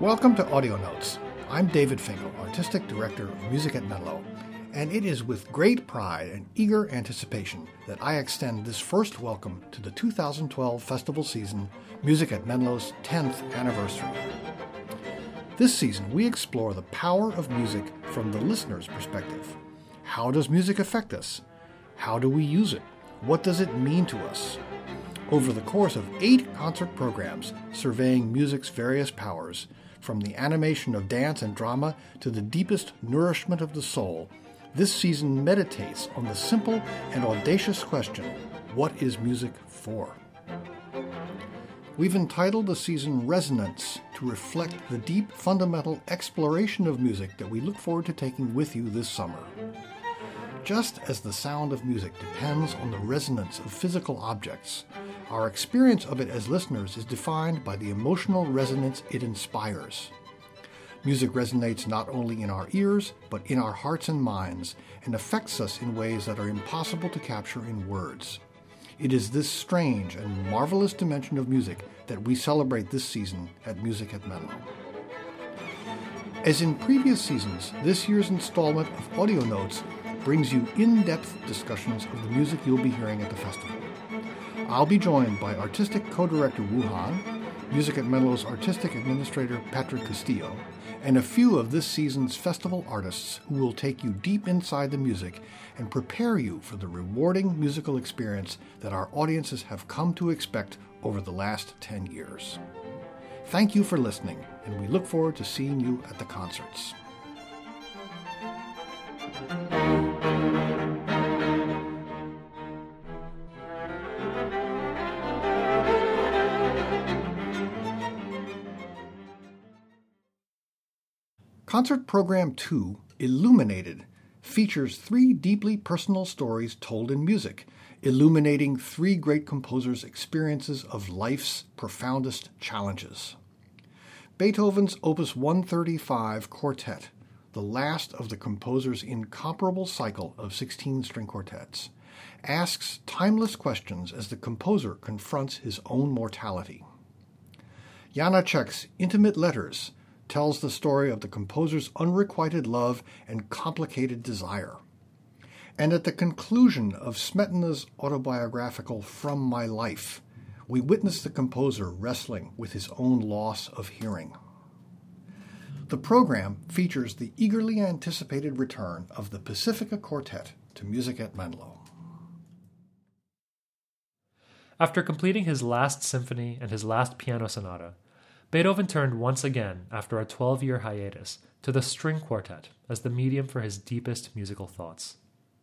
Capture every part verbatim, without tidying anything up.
Welcome to Audio Notes. I'm David Finkel, Artistic Director of Music at Menlo, and it is with great pride and eager anticipation that I extend this first welcome to the two thousand twelve festival season, Music at Menlo's tenth anniversary. This season, we explore the power of music from the listener's perspective. How does music affect us? How do we use it? What does it mean to us? Over the course of eight concert programs surveying music's various powers, from the animation of dance and drama to the deepest nourishment of the soul, this season meditates on the simple and audacious question, what is music for? We've entitled the season Resonance to reflect the deep, fundamental exploration of music that we look forward to taking with you this summer. Just as the sound of music depends on the resonance of physical objects, our experience of it as listeners is defined by the emotional resonance it inspires. Music resonates not only in our ears, but in our hearts and minds, and affects us in ways that are impossible to capture in words. It is this strange and marvelous dimension of music that we celebrate this season at Music at Menlo. As in previous seasons, this year's installment of Audio Notes brings you in-depth discussions of the music you'll be hearing at the festival. I'll be joined by Artistic Co-Director Wu Han, Music at Menlo's Artistic Administrator Patrick Castillo, and a few of this season's festival artists who will take you deep inside the music and prepare you for the rewarding musical experience that our audiences have come to expect over the last ten years. Thank you for listening, and we look forward to seeing you at the concerts. Concert Program two, Illuminated, features three deeply personal stories told in music, illuminating three great composers' experiences of life's profoundest challenges. Beethoven's Opus one thirty-five Quartet, the last of the composer's incomparable cycle of sixteen-string quartets, asks timeless questions as the composer confronts his own mortality. Janacek's Intimate Letters tells the story of the composer's unrequited love and complicated desire. And at the conclusion of Smetana's autobiographical From My Life, we witness the composer wrestling with his own loss of hearing. The program features the eagerly anticipated return of the Pacifica Quartet to Music at Menlo. After completing his last symphony and his last piano sonata, Beethoven turned once again, after a twelve-year hiatus, to the string quartet as the medium for his deepest musical thoughts.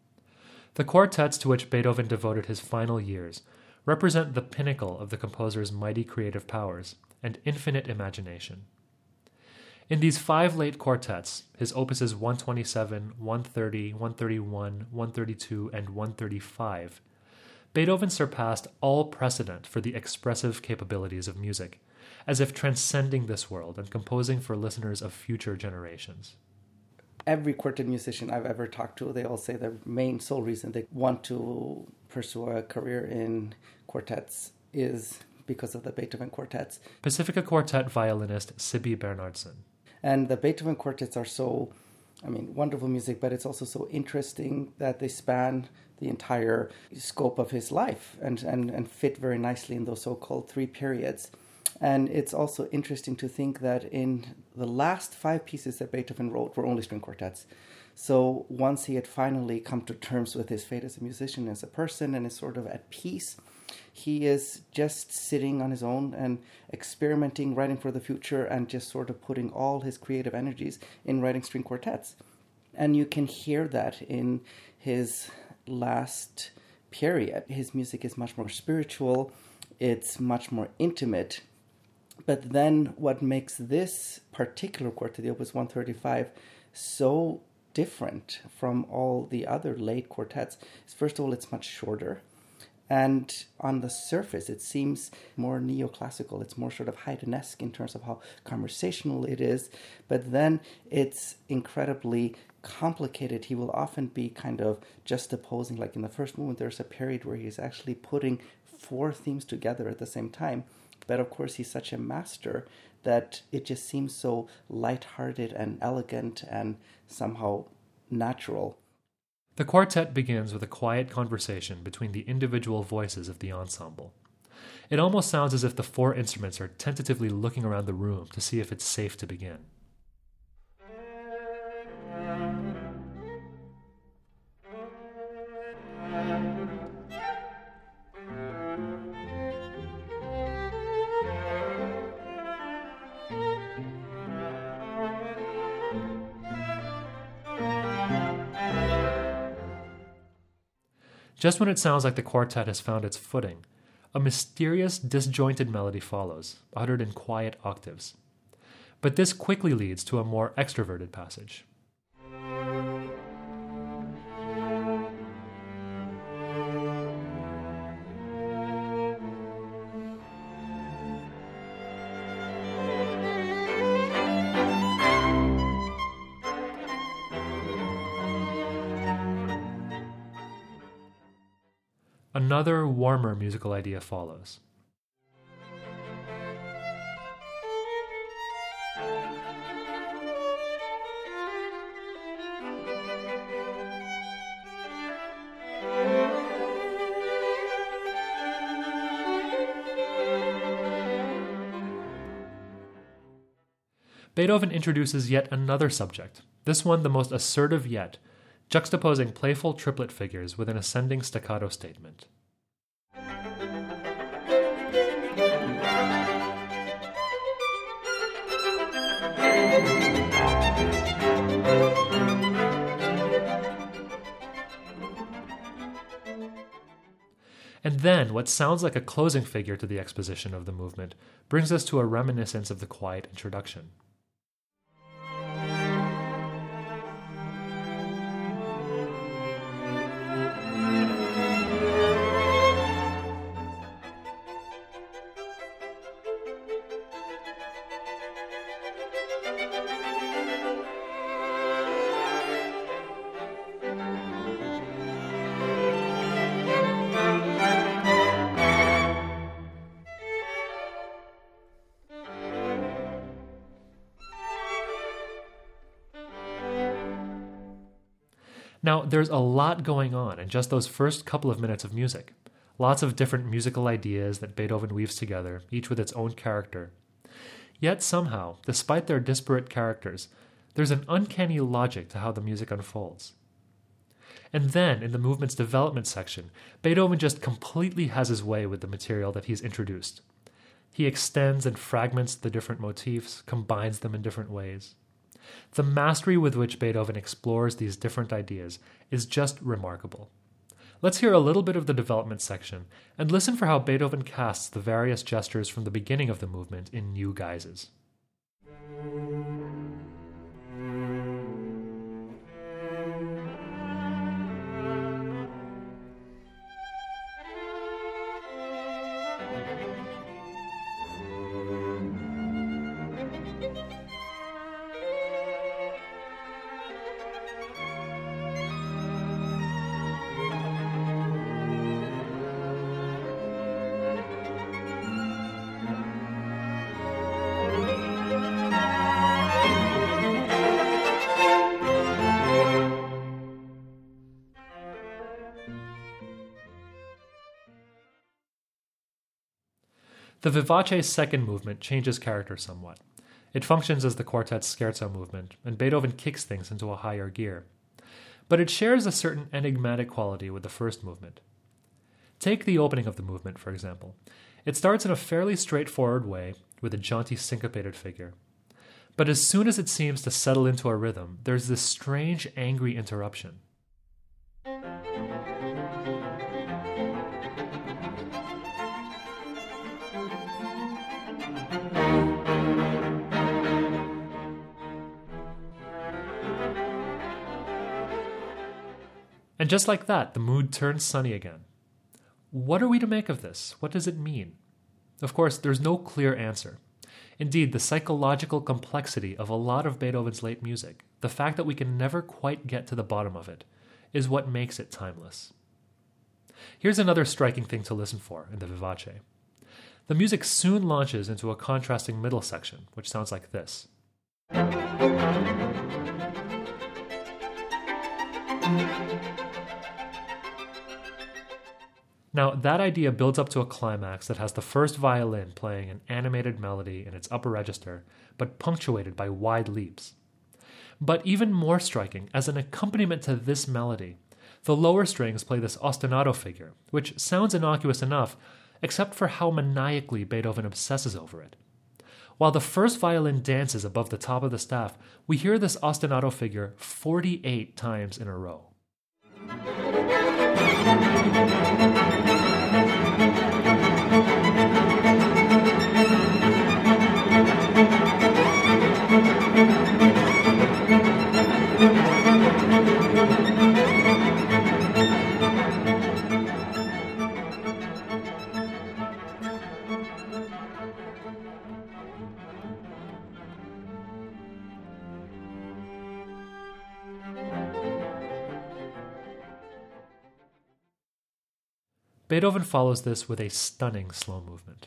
The quartets to which Beethoven devoted his final years represent the pinnacle of the composer's mighty creative powers and infinite imagination. In these five late quartets, his opuses one twenty-seven, one thirty, one thirty-one, one thirty-two, and one thirty-five, Beethoven surpassed all precedent for the expressive capabilities of music, as if transcending this world and composing for listeners of future generations. Every quartet musician I've ever talked to, they all say the main sole reason they want to pursue a career in quartets is because of the Beethoven quartets. Pacifica Quartet violinist Sibby Bernardson. And the Beethoven quartets are so, I mean, wonderful music, but it's also so interesting that they span the entire scope of his life and, and, and fit very nicely in those so-called three periods. And it's also interesting to think that in the last five pieces that Beethoven wrote were only string quartets. So once he had finally come to terms with his fate as a musician, as a person, and is sort of at peace, he is just sitting on his own and experimenting, writing for the future, and just sort of putting all his creative energies in writing string quartets. And you can hear that in his last period. His music is much more spiritual, it's much more intimate. But then what makes this particular quartet, the Opus one thirty-five, so different from all the other late quartets is, first of all, it's much shorter. And on the surface, it seems more neoclassical. It's more sort of Haydnesque in terms of how conversational it is. But then it's incredibly complicated. He will often be kind of juxtaposing, like in the first movement, there's a period where he's actually putting four themes together at the same time, But of course, he's such a master that it just seems so lighthearted and elegant and somehow natural. The quartet begins with a quiet conversation between the individual voices of the ensemble. It almost sounds as if the four instruments are tentatively looking around the room to see if it's safe to begin. Just when it sounds like the quartet has found its footing, a mysterious, disjointed melody follows, uttered in quiet octaves. But this quickly leads to a more extroverted passage. Another, warmer musical idea follows. Beethoven introduces yet another subject, this one the most assertive yet, juxtaposing playful triplet figures with an ascending staccato statement. And then, what sounds like a closing figure to the exposition of the movement brings us to a reminiscence of the quiet introduction. Now, there's a lot going on in just those first couple of minutes of music. Lots of different musical ideas that Beethoven weaves together, each with its own character. Yet somehow, despite their disparate characters, there's an uncanny logic to how the music unfolds. And then, in the movement's development section, Beethoven just completely has his way with the material that he's introduced. He extends and fragments the different motifs, combines them in different ways. The mastery with which Beethoven explores these different ideas is just remarkable. Let's hear a little bit of the development section and listen for how Beethoven casts the various gestures from the beginning of the movement in new guises. The Vivace's second movement changes character somewhat. It functions as the quartet's scherzo movement, and Beethoven kicks things into a higher gear. But it shares a certain enigmatic quality with the first movement. Take the opening of the movement, for example. It starts in a fairly straightforward way, with a jaunty syncopated figure. But as soon as it seems to settle into a rhythm, there's this strange, angry interruption. And just like that, the mood turns sunny again. What are we to make of this? What does it mean? Of course, there's no clear answer. Indeed, the psychological complexity of a lot of Beethoven's late music, the fact that we can never quite get to the bottom of it, is what makes it timeless. Here's another striking thing to listen for in the Vivace. The music soon launches into a contrasting middle section, which sounds like this. Now, that idea builds up to a climax that has the first violin playing an animated melody in its upper register, but punctuated by wide leaps. But even more striking, as an accompaniment to this melody, the lower strings play this ostinato figure, which sounds innocuous enough, except for how maniacally Beethoven obsesses over it. While the first violin dances above the top of the staff, we hear this ostinato figure forty-eight times in a row. Beethoven follows this with a stunning slow movement.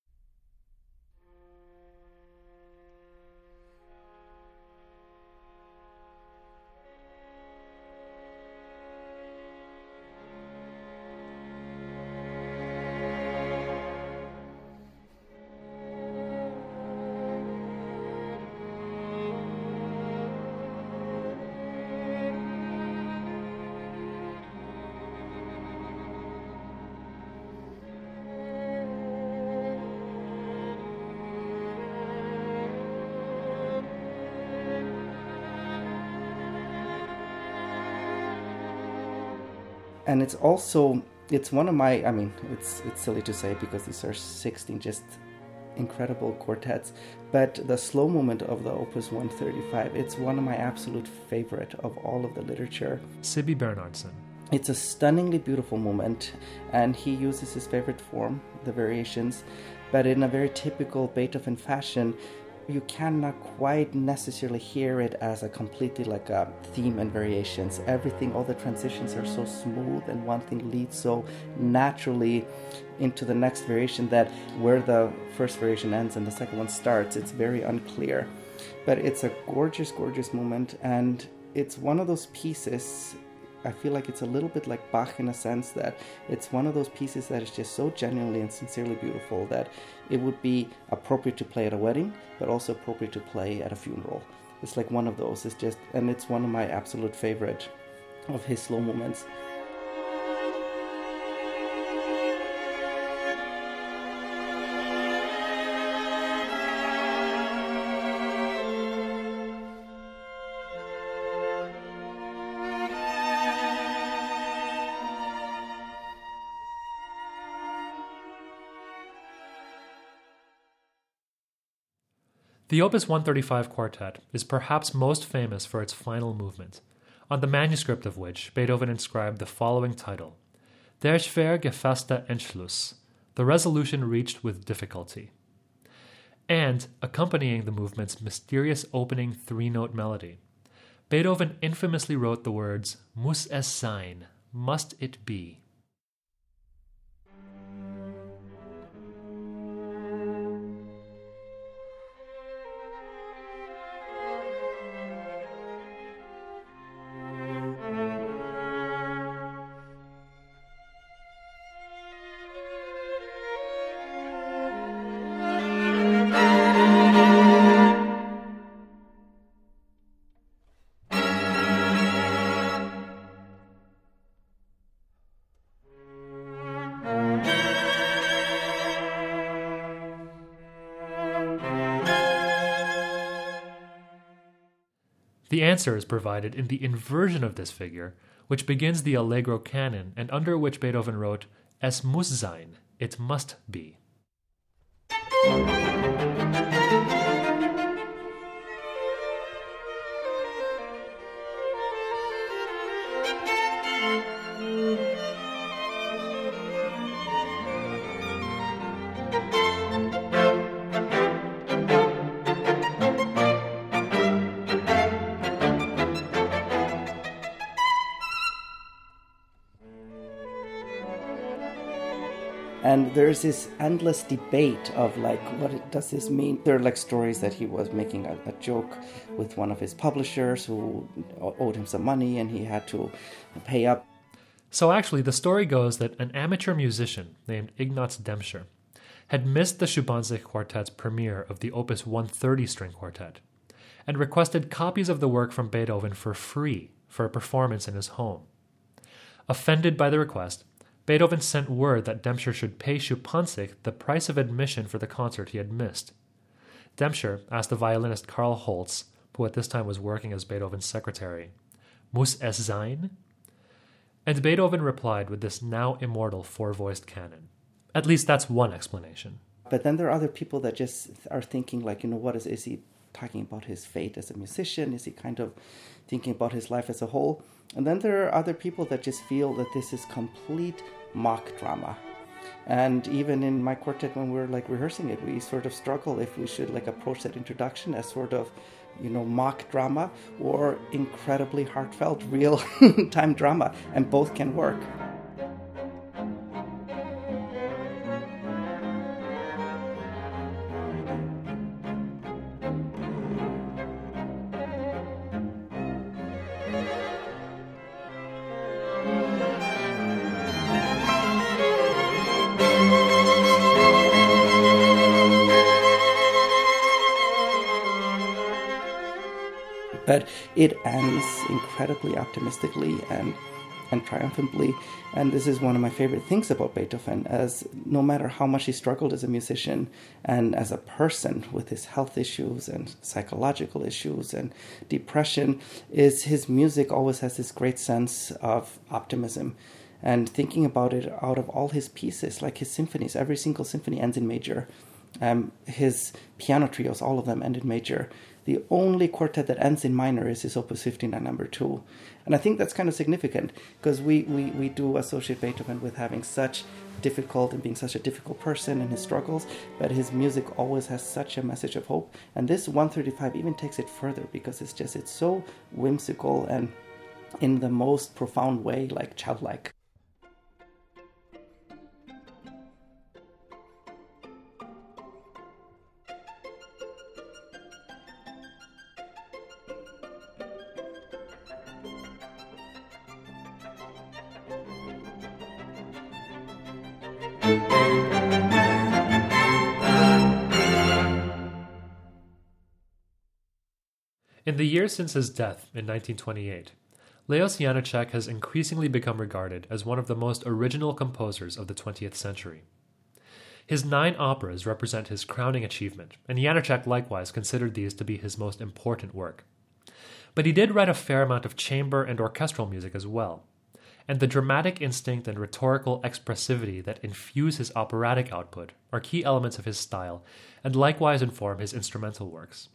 And it's also, it's one of my, I mean, it's it's silly to say because these are sixteen just incredible quartets, but the slow movement of the Opus one thirty-five, it's one of my absolute favorite of all of the literature. Sibby Bernhardsson. It's a stunningly beautiful moment, and he uses his favorite form, the variations, but in a very typical Beethoven fashion. You cannot quite necessarily hear it as a completely like a theme and variations. Everything, all the transitions are so smooth, and one thing leads so naturally into the next variation that where the first variation ends and the second one starts, it's very unclear. But it's a gorgeous, gorgeous moment, and it's one of those pieces, I feel like it's a little bit like Bach in a sense that it's one of those pieces that is just so genuinely and sincerely beautiful that it would be appropriate to play at a wedding, but also appropriate to play at a funeral. It's like one of those. It's just, and it's one of my absolute favorite of his slow moments. The Opus one thirty-five quartet is perhaps most famous for its final movement, on the manuscript of which Beethoven inscribed the following title, Der schwer gefasste Entschluss, the resolution reached with difficulty. And, accompanying the movement's mysterious opening three-note melody, Beethoven infamously wrote the words, Muss es sein, must it be. The answer is provided in the inversion of this figure, which begins the Allegro canon and under which Beethoven wrote, Es muss sein, it must be. And there's this endless debate of like, what does this mean? There are like stories that he was making a, a joke with one of his publishers who owed him some money and he had to pay up. So actually, the story goes that an amateur musician named Ignaz Demscher had missed the Schuppanzich Quartet's premiere of the Opus one thirty string quartet and requested copies of the work from Beethoven for free for a performance in his home. Offended by the request, Beethoven sent word that Demscher should pay Schuppanzich the price of admission for the concert he had missed. Demscher asked the violinist Karl Holz, who at this time was working as Beethoven's secretary, "Muss es sein?" And Beethoven replied with this now immortal four-voiced canon. At least that's one explanation. But then there are other people that just are thinking like, you know, what is, is he talking about his fate as a musician? Is he kind of thinking about his life as a whole? And then there are other people that just feel that this is complete mock drama. And even in my quartet, when we're like rehearsing it, we sort of struggle if we should like approach that introduction as sort of, you know, mock drama or incredibly heartfelt, real time drama. And both can work. But it ends incredibly optimistically and, and triumphantly. And this is one of my favorite things about Beethoven, as no matter how much he struggled as a musician and as a person with his health issues and psychological issues and depression, is his music always has this great sense of optimism. And thinking about it out of all his pieces, like his symphonies, every single symphony ends in major. Um, his piano trios, all of them end in major. The only quartet that ends in minor is his Opus fifty-nine number two. And I think that's kind of significant because we, we, we do associate Beethoven with having such difficult and being such a difficult person in his struggles, but his music always has such a message of hope. And this one thirty-five even takes it further because it's just, it's so whimsical and in the most profound way, like childlike. In the years since his death in nineteen twenty-eight, Leos Janáček has increasingly become regarded as one of the most original composers of the twentieth century. His nine operas represent his crowning achievement, and Janáček likewise considered these to be his most important work. But he did write a fair amount of chamber and orchestral music as well, and the dramatic instinct and rhetorical expressivity that infuse his operatic output are key elements of his style and likewise inform his instrumental works.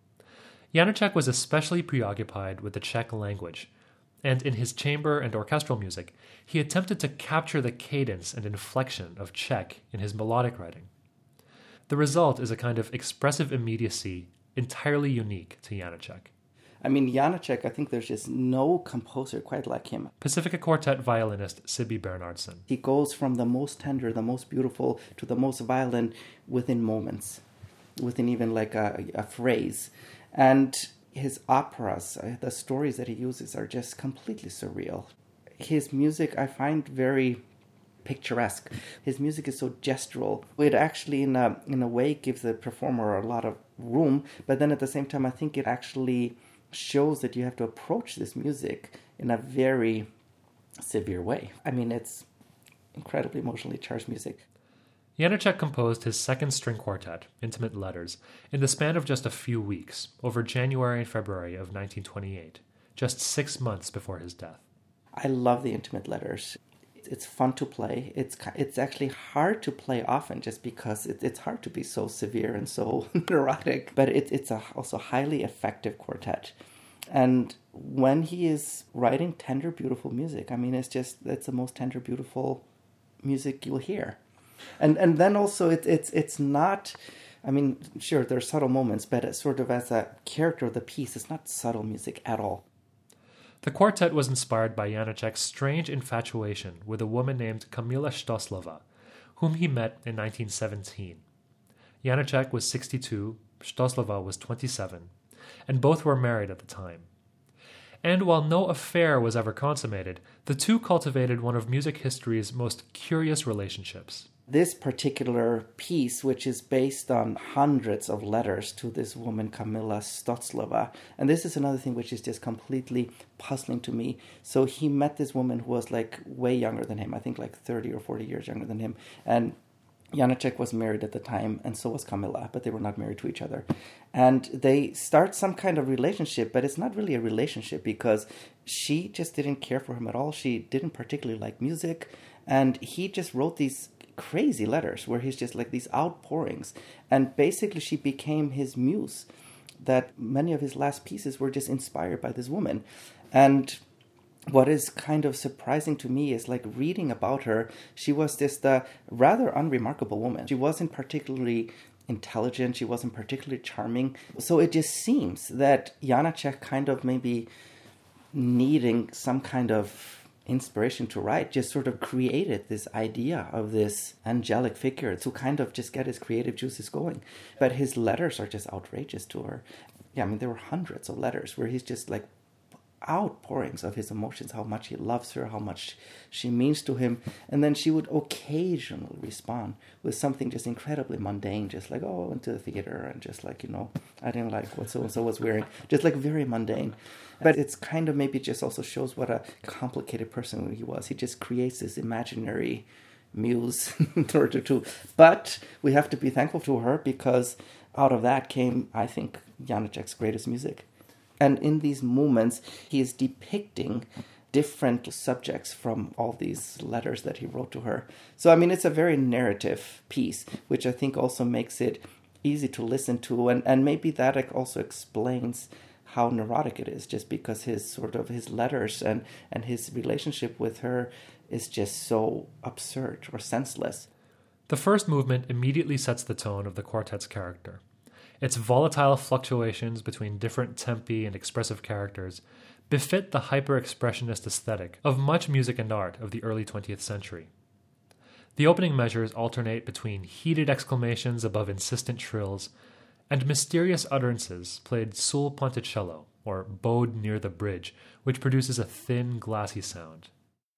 Janáček was especially preoccupied with the Czech language, and in his chamber and orchestral music, he attempted to capture the cadence and inflection of Czech in his melodic writing. The result is a kind of expressive immediacy entirely unique to Janáček. I mean, Janáček, I think there's just no composer quite like him. Pacifica Quartet violinist Sibby Bernhardsson. He goes from the most tender, the most beautiful, to the most violent within moments, within even like a, a phrase. And his operas, the stories that he uses are just completely surreal. His music I find very picturesque. His music is so gestural. It actually, in a, in a way, gives the performer a lot of room, but then at the same time, I think it actually shows that you have to approach this music in a very severe way. I mean, it's incredibly emotionally charged music. Janáček composed his second string quartet, Intimate Letters, in the span of just a few weeks, over January and February of nineteen twenty-eight, just six months before his death. I love the Intimate Letters. It's fun to play. It's it's actually hard to play often just because it, it's hard to be so severe and so neurotic. But it, it's a also highly effective quartet. And when he is writing tender, beautiful music, I mean, it's just, it's the most tender, beautiful music you'll hear. And and then also it, it's it's not, I mean, sure, there are subtle moments, but it's sort of as a character of the piece, it's not subtle music at all. The quartet was inspired by Janáček's strange infatuation with a woman named Kamila Stoslova, whom he met in nineteen seventeen. Janacek was sixty-two, Stoslova was twenty-seven, and both were married at the time. And while no affair was ever consummated, the two cultivated one of music history's most curious relationships. This particular piece, which is based on hundreds of letters to this woman, Kamila Stoslova, and this is another thing which is just completely puzzling to me. So he met this woman who was like way younger than him, I think like thirty or forty years younger than him, and Janacek was married at the time, and so was Kamila, but they were not married to each other. And they start some kind of relationship, but it's not really a relationship because she just didn't care for him at all. She didn't particularly like music, and he just wrote these crazy letters where he's just like these outpourings. And basically she became his muse, that many of his last pieces were just inspired by this woman. And what is kind of surprising to me is like reading about her, she was just a rather unremarkable woman. She wasn't particularly intelligent, she wasn't particularly charming. So it just seems that Janacek kind of maybe needing some kind of inspiration to write, just sort of created this idea of this angelic figure to kind of just get his creative juices going. But his letters are just outrageous to her. Yeah, I mean, there were hundreds of letters where he's just like outpourings of his emotions, how much he loves her, how much she means to him. And then she would occasionally respond with something just incredibly mundane, just like, oh, I went to the theater and just like, you know, I didn't like what so-and-so was wearing. Just like very mundane. But it's kind of maybe just also shows what a complicated person he was. He just creates this imaginary muse in order to. But we have to be thankful to her because out of that came, I think, Janacek's greatest music. And in these moments, he is depicting different subjects from all these letters that he wrote to her. So, I mean, it's a very narrative piece, which I think also makes it easy to listen to. And, and maybe that also explains how neurotic it is, just because his sort of his letters and, and his relationship with her is just so absurd or senseless. The first movement immediately sets the tone of the quartet's character. Its volatile fluctuations between different tempi and expressive characters befit the hyper-expressionist aesthetic of much music and art of the early twentieth century. The opening measures alternate between heated exclamations above insistent shrills and mysterious utterances played sul ponticello, or bowed near the bridge, which produces a thin, glassy sound.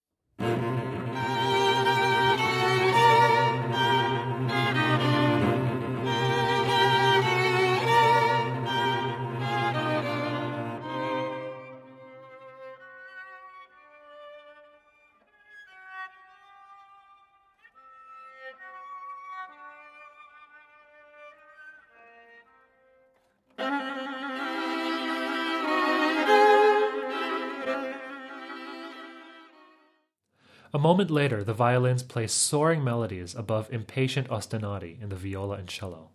A moment later, the violins play soaring melodies above impatient ostinati in the viola and cello.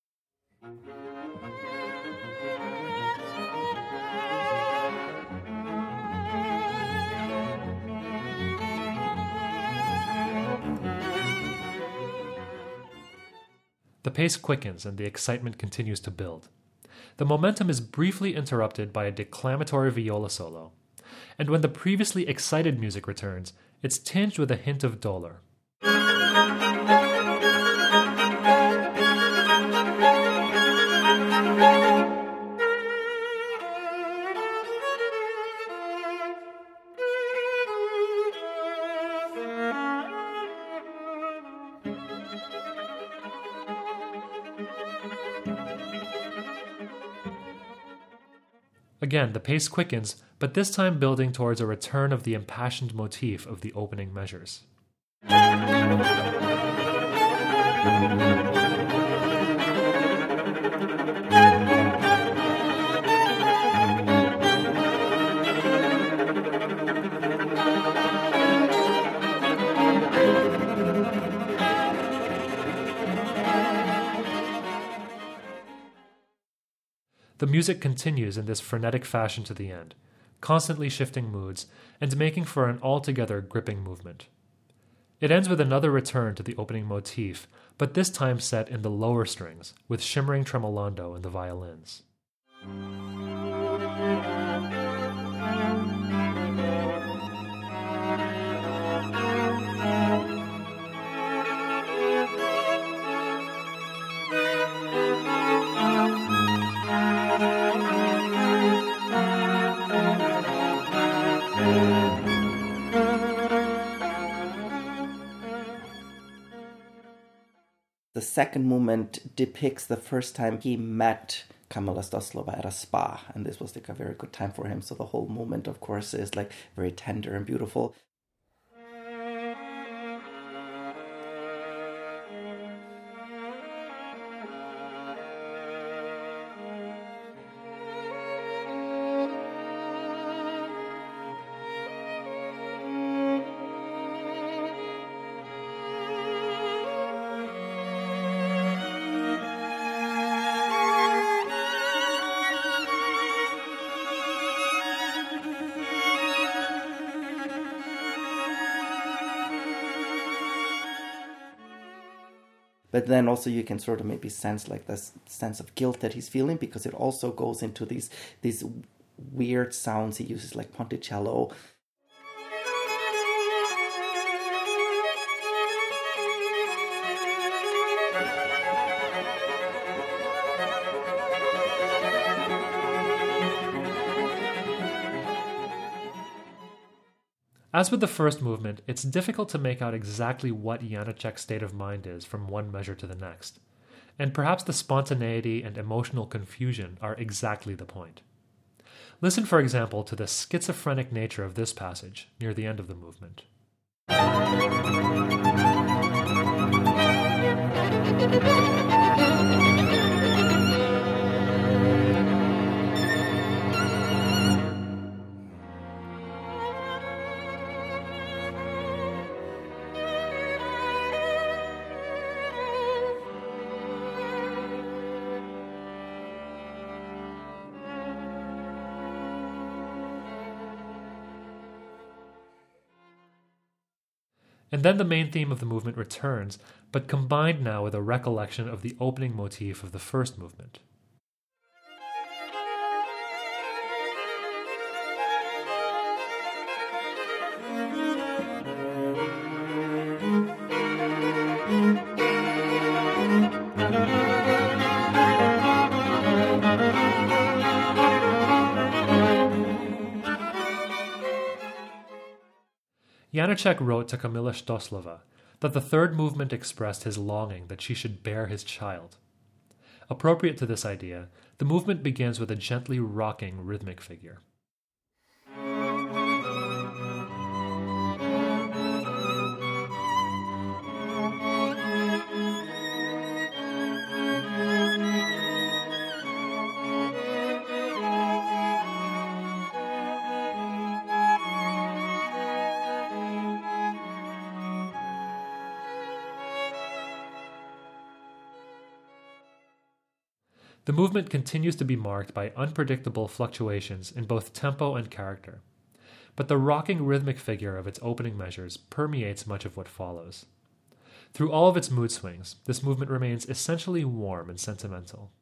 The pace quickens and the excitement continues to build. The momentum is briefly interrupted by a declamatory viola solo, and when the previously excited music returns, it's tinged with a hint of dolor. Again, the pace quickens, but this time building towards a return of the impassioned motif of the opening measures. The music continues in this frenetic fashion to the end, constantly shifting moods and making for an altogether gripping movement. It ends with another return to the opening motif, but this time set in the lower strings, with shimmering tremolando in the violins. The second movement depicts the first time he met Kamila Stoslova at a spa, and this was like a very good time for him. So the whole movement, of course, is like very tender and beautiful. But then also you can sort of maybe sense like this sense of guilt that he's feeling, because it also goes into these these weird sounds he uses, like ponticello. As with the first movement, it's difficult to make out exactly what Janacek's state of mind is from one measure to the next, and perhaps the spontaneity and emotional confusion are exactly the point. Listen, for example, to the schizophrenic nature of this passage near the end of the movement. And then the main theme of the movement returns, but combined now with a recollection of the opening motif of the first movement. Janacek wrote to Kamila Stoslova that the third movement expressed his longing that she should bear his child. Appropriate to this idea, the movement begins with a gently rocking rhythmic figure. The movement continues to be marked by unpredictable fluctuations in both tempo and character, but the rocking rhythmic figure of its opening measures permeates much of what follows. Through all of its mood swings, this movement remains essentially warm and sentimental.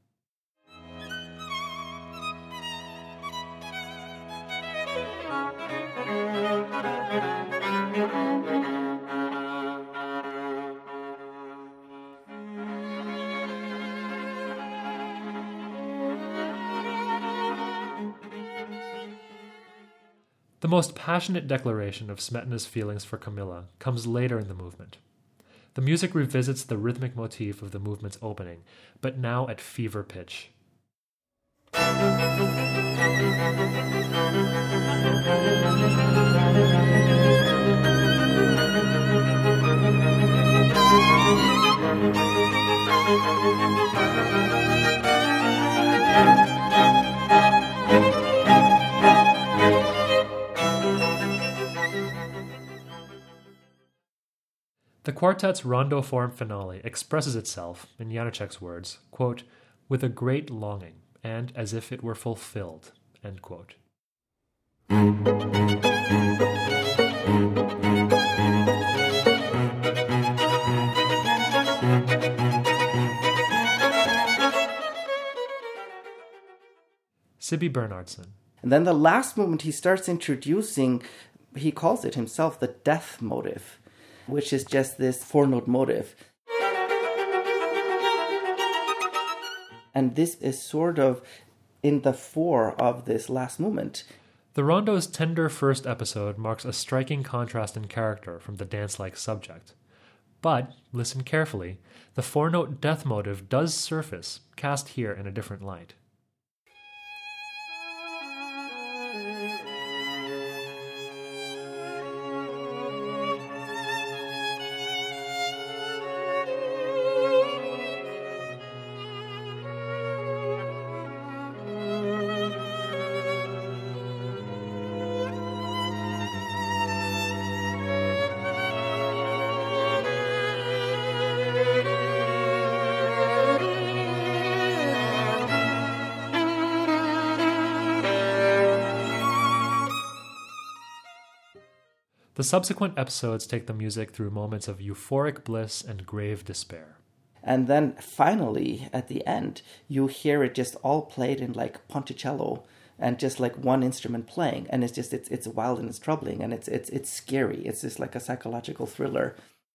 The most passionate declaration of Smetana's feelings for Kamila comes later in the movement. The music revisits the rhythmic motif of the movement's opening, but now at fever pitch. The quartet's rondo form finale expresses itself, in Janacek's words, quote, with a great longing, and as if it were fulfilled, end quote. Sibbe Bernhardsson. And then the last movement he starts introducing, he calls it himself the death motive, which is just this four-note motive. And this is sort of in the four of this last movement. The rondo's tender first episode marks a striking contrast in character from the dance-like subject. But, listen carefully, the four-note death motive does surface, cast here in a different light. The subsequent episodes take the music through moments of euphoric bliss and grave despair. And then finally, at the end, you hear it just all played in like ponticello and just like one instrument playing. And it's just, it's it's wild and it's troubling and it's it's it's scary. It's just like a psychological thriller.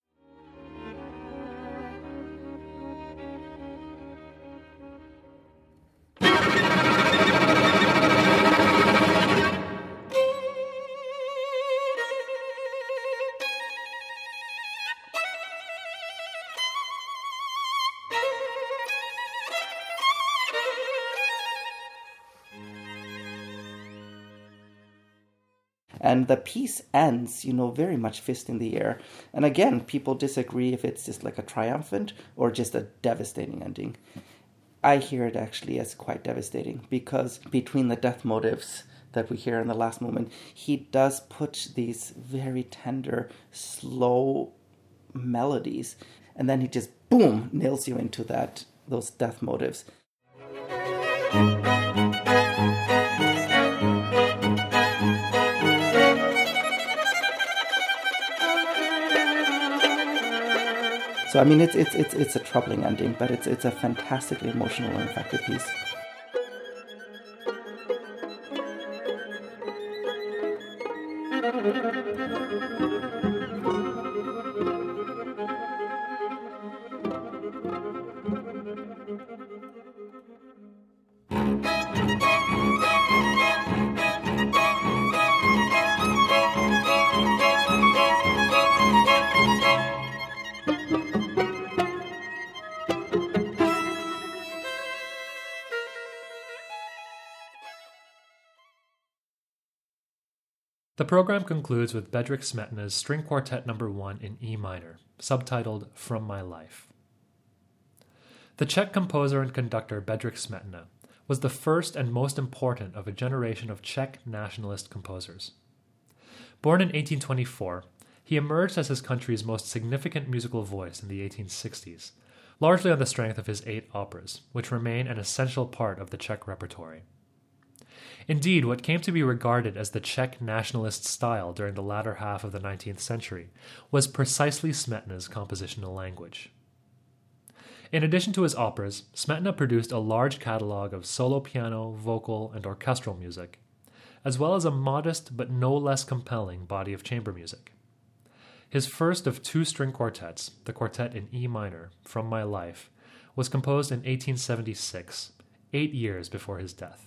And the piece ends, you know, very much fist in the air. And again, people disagree if it's just like a triumphant or just a devastating ending. I hear it actually as quite devastating because between the death motives that we hear in the last moment, he does put these very tender, slow melodies. And then he just, boom, nails you into that those death motives. So I mean, it's it's it's it's a troubling ending, but it's it's a fantastically emotional and effective piece. The program concludes with Bedřich Smetana's String Quartet Number one in E minor, subtitled From My Life. The Czech composer and conductor Bedřich Smetana was the first and most important of a generation of Czech nationalist composers. Born in eighteen twenty-four, he emerged as his country's most significant musical voice in the eighteen sixties, largely on the strength of his eight operas, which remain an essential part of the Czech repertory. Indeed, what came to be regarded as the Czech nationalist style during the latter half of the nineteenth century was precisely Smetana's compositional language. In addition to his operas, Smetana produced a large catalogue of solo piano, vocal, and orchestral music, as well as a modest but no less compelling body of chamber music. His first of two string quartets, the quartet in E minor, From My Life, was composed in eighteen seventy-six, eight years before his death.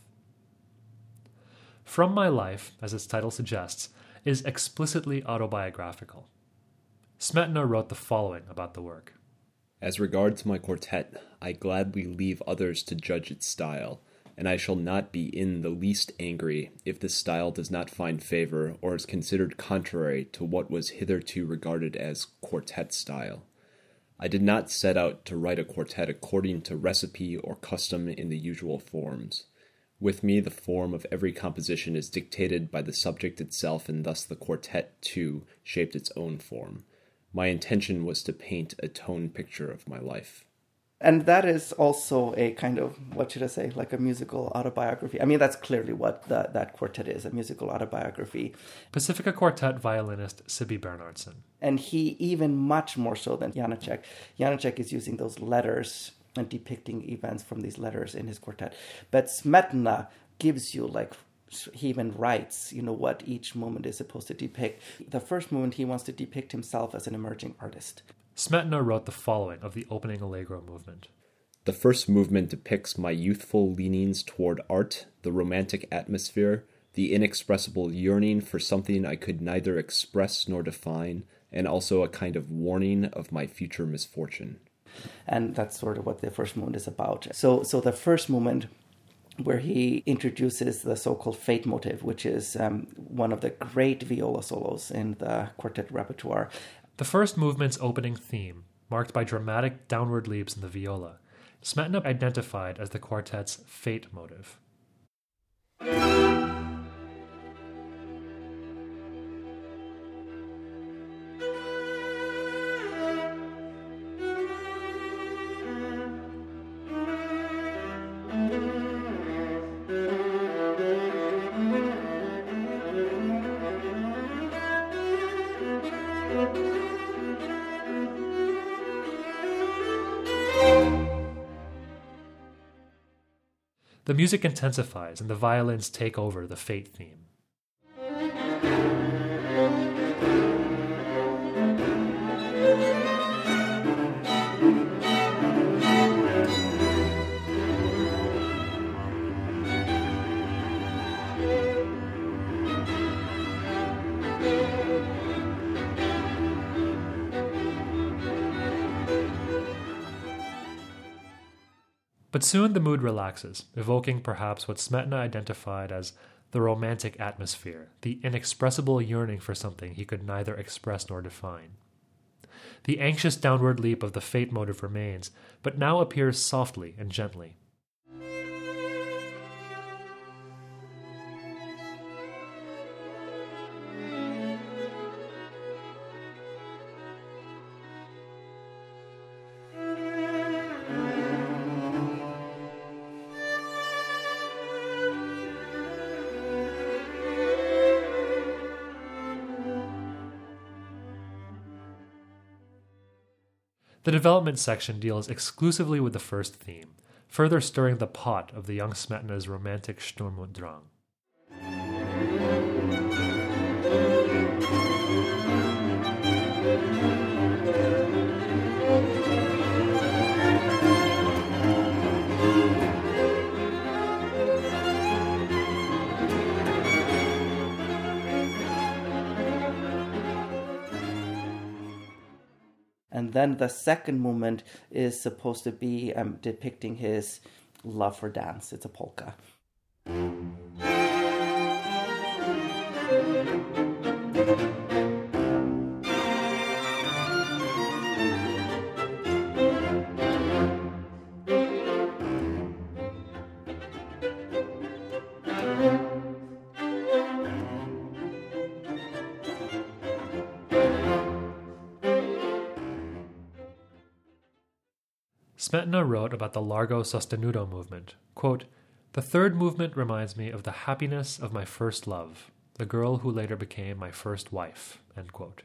From My Life, as its title suggests, is explicitly autobiographical. Smetana wrote the following about the work. As regards my quartet, I gladly leave others to judge its style, and I shall not be in the least angry if this style does not find favor or is considered contrary to what was hitherto regarded as quartet style. I did not set out to write a quartet according to recipe or custom in the usual forms. With me, the form of every composition is dictated by the subject itself, and thus the quartet, too, shaped its own form. My intention was to paint a tone picture of my life. And that is also a kind of, what should I say, like a musical autobiography. I mean, that's clearly what the, that quartet is, a musical autobiography. Pacifica Quartet violinist Sibby Bernhardsson. And he, even much more so than Janacek, Janacek is using those letters and depicting events from these letters in his quartet. But Smetana gives you, like, he even writes, you know, what each moment is supposed to depict. The first moment, he wants to depict himself as an emerging artist. Smetana wrote the following of the opening Allegro movement. The first movement depicts my youthful leanings toward art, the romantic atmosphere, the inexpressible yearning for something I could neither express nor define, and also a kind of warning of my future misfortune. And that's sort of what the first movement is about. So, so the first movement, where he introduces the so-called fate motive, which is um, one of the great viola solos in the quartet repertoire. The first movement's opening theme, marked by dramatic downward leaps in the viola, Smetana identified as the quartet's fate motive. The music intensifies and the violins take over the fate theme. But soon the mood relaxes, evoking perhaps what Smetana identified as the romantic atmosphere, the inexpressible yearning for something he could neither express nor define. The anxious downward leap of the fate motive remains, but now appears softly and gently. The development section deals exclusively with the first theme, further stirring the pot of the young Smetana's romantic Sturm und Drang. And then the second movement is supposed to be um, depicting his love for dance. It's a polka. Smetana wrote about the Largo Sostenuto movement, quote, "The third movement reminds me of the happiness of my first love, the girl who later became my first wife," end quote.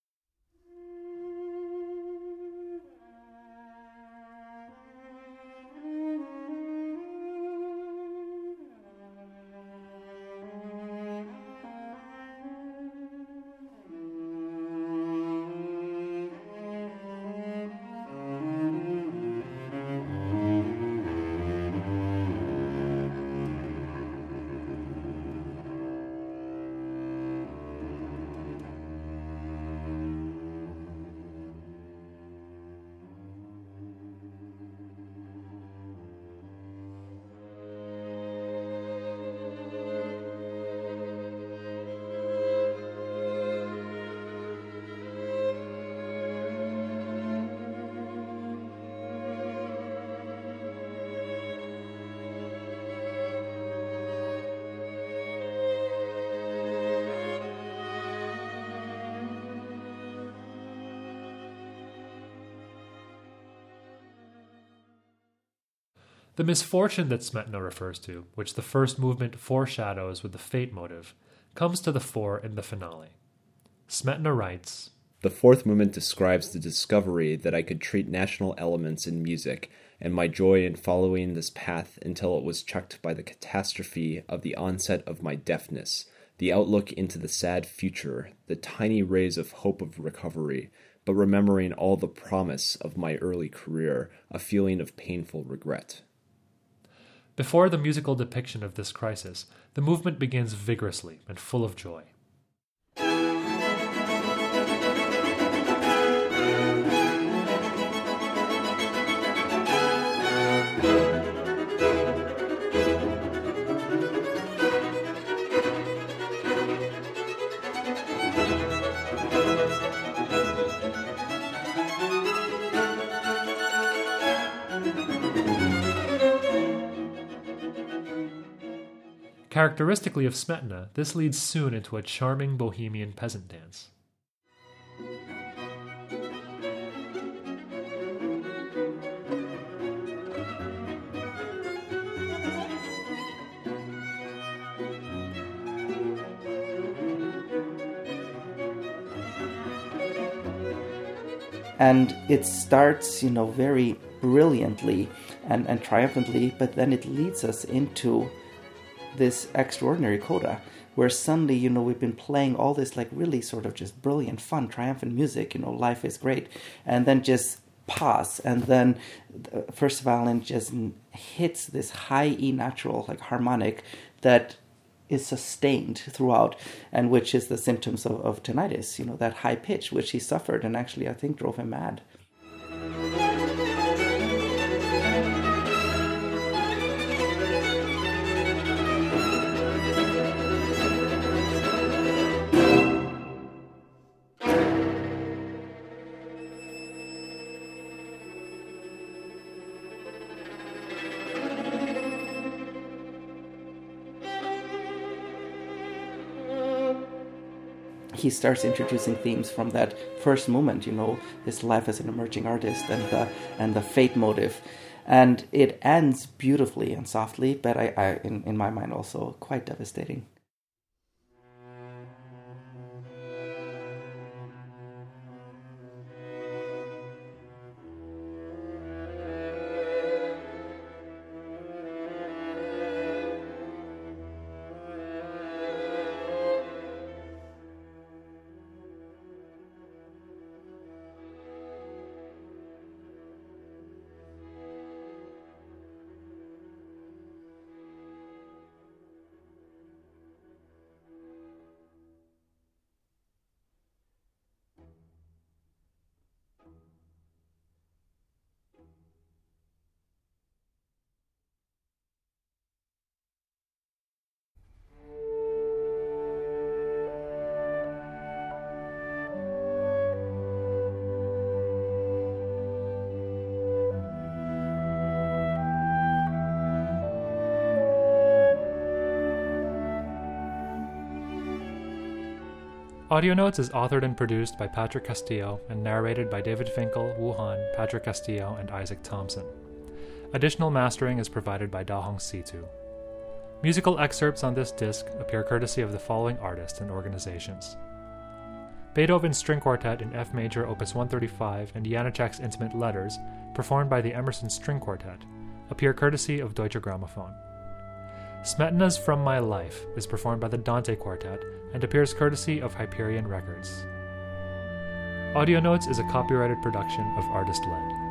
The misfortune that Smetana refers to, which the first movement foreshadows with the fate motive, comes to the fore in the finale. Smetana writes, "The fourth movement describes the discovery that I could treat national elements in music, and my joy in following this path until it was checked by the catastrophe of the onset of my deafness, the outlook into the sad future, the tiny rays of hope of recovery, but remembering all the promise of my early career, a feeling of painful regret." Before the musical depiction of this crisis, the movement begins vigorously and full of joy. Characteristically of Smetana, this leads soon into a charming bohemian peasant dance. And it starts, you know, very brilliantly and, and triumphantly, but then it leads us into this extraordinary coda, where suddenly, you know, we've been playing all this like really sort of just brilliant, fun, triumphant music, you know, life is great, and then just pause, and then the first violin just hits this high E natural, like harmonic, that is sustained throughout, and which is the symptoms of, of tinnitus, you know, that high pitch which he suffered and actually I think drove him mad. He starts introducing themes from that first moment, you know, his life as an emerging artist and the and the fate motive, and it ends beautifully and softly, but I, I in, in my mind also quite devastating. Audio Notes is authored and produced by Patrick Castillo and narrated by David Finkel, Wu Han, Patrick Castillo, and Isaac Thompson. Additional mastering is provided by Dahong Situ. Musical excerpts on this disc appear courtesy of the following artists and organizations: Beethoven's String Quartet in F major opus one thirty-five and Janacek's Intimate Letters, performed by the Emerson String Quartet, appear courtesy of Deutsche Grammophon. Smetana's From My Life is performed by the Dante Quartet and appears courtesy of Hyperion Records. Audio Notes is a copyrighted production of Artist Led.